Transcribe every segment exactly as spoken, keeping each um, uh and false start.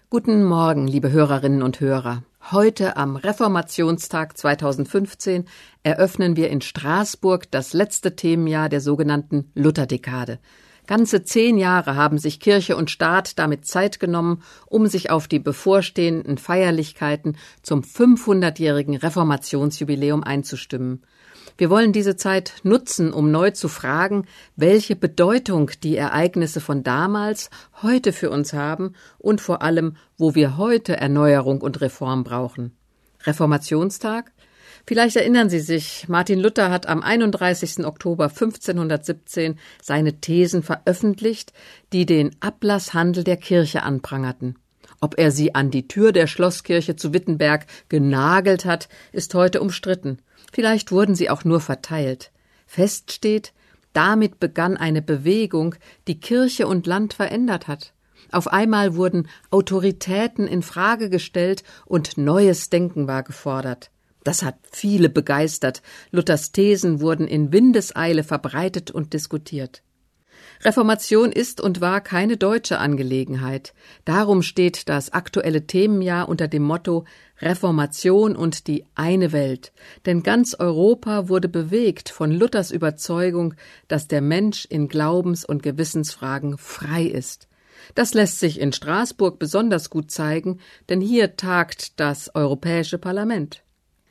Guten Morgen, liebe Hörerinnen und Hörer. Heute am Reformationstag zweitausendfünfzehn eröffnen wir in Straßburg das letzte Themenjahr der sogenannten Lutherdekade. Ganze zehn Jahre haben sich Kirche und Staat damit Zeit genommen, um sich auf die bevorstehenden Feierlichkeiten zum fünfhundertjährigen Reformationsjubiläum einzustimmen. Wir wollen diese Zeit nutzen, um neu zu fragen, welche Bedeutung die Ereignisse von damals heute für uns haben und vor allem, wo wir heute Erneuerung und Reform brauchen. Reformationstag? Vielleicht erinnern Sie sich, Martin Luther hat am einunddreißigsten Oktober fünfzehnhundertsiebzehn seine Thesen veröffentlicht, die den Ablasshandel der Kirche anprangerten. Ob er sie an die Tür der Schlosskirche zu Wittenberg genagelt hat, ist heute umstritten. Vielleicht wurden sie auch nur verteilt. Fest steht, damit begann eine Bewegung, die Kirche und Land verändert hat. Auf einmal wurden Autoritäten in Frage gestellt und neues Denken war gefordert. Das hat viele begeistert. Luthers Thesen wurden in Windeseile verbreitet und diskutiert. Reformation ist und war keine deutsche Angelegenheit. Darum steht das aktuelle Themenjahr unter dem Motto Reformation und die eine Welt. Denn ganz Europa wurde bewegt von Luthers Überzeugung, dass der Mensch in Glaubens- und Gewissensfragen frei ist. Das lässt sich in Straßburg besonders gut zeigen, denn hier tagt das Europäische Parlament.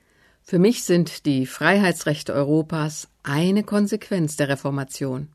Für mich sind die Freiheitsrechte Europas eine Konsequenz der Reformation.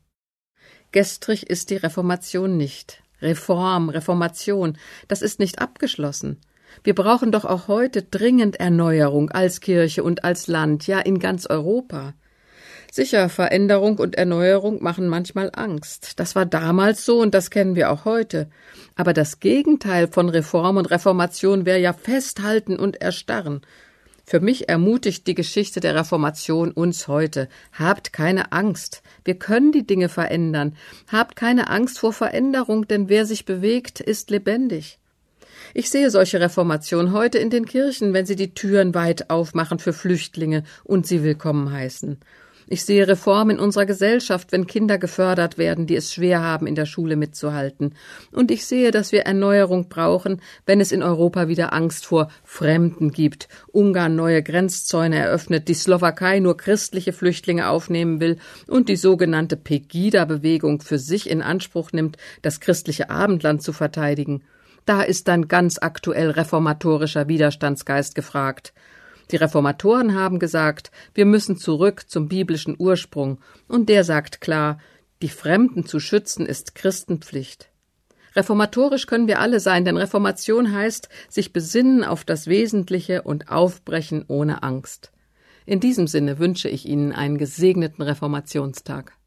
Gestrig ist die Reformation nicht. Reform, Reformation, das ist nicht abgeschlossen. Wir brauchen doch auch heute dringend Erneuerung als Kirche und als Land, ja in ganz Europa. Sicher, Veränderung und Erneuerung machen manchmal Angst. Das war damals so und das kennen wir auch heute. Aber das Gegenteil von Reform und Reformation wäre ja Festhalten und Erstarren. Für mich ermutigt die Geschichte der Reformation uns heute. Habt keine Angst. Wir können die Dinge verändern. Habt keine Angst vor Veränderung, denn wer sich bewegt, ist lebendig. Ich sehe solche Reformation heute in den Kirchen, wenn sie die Türen weit aufmachen für Flüchtlinge und sie willkommen heißen. Ich sehe Reform in unserer Gesellschaft, wenn Kinder gefördert werden, die es schwer haben, in der Schule mitzuhalten. Und ich sehe, dass wir Erneuerung brauchen, wenn es in Europa wieder Angst vor Fremden gibt. Ungarn neue Grenzzäune eröffnet, die Slowakei nur christliche Flüchtlinge aufnehmen will und die sogenannte Pegida-Bewegung für sich in Anspruch nimmt, das christliche Abendland zu verteidigen. Da ist dann ganz aktuell reformatorischer Widerstandsgeist gefragt. Die Reformatoren haben gesagt, wir müssen zurück zum biblischen Ursprung, und der sagt klar, die Fremden zu schützen ist Christenpflicht. Reformatorisch können wir alle sein, denn Reformation heißt, sich besinnen auf das Wesentliche und aufbrechen ohne Angst. In diesem Sinne wünsche ich Ihnen einen gesegneten Reformationstag.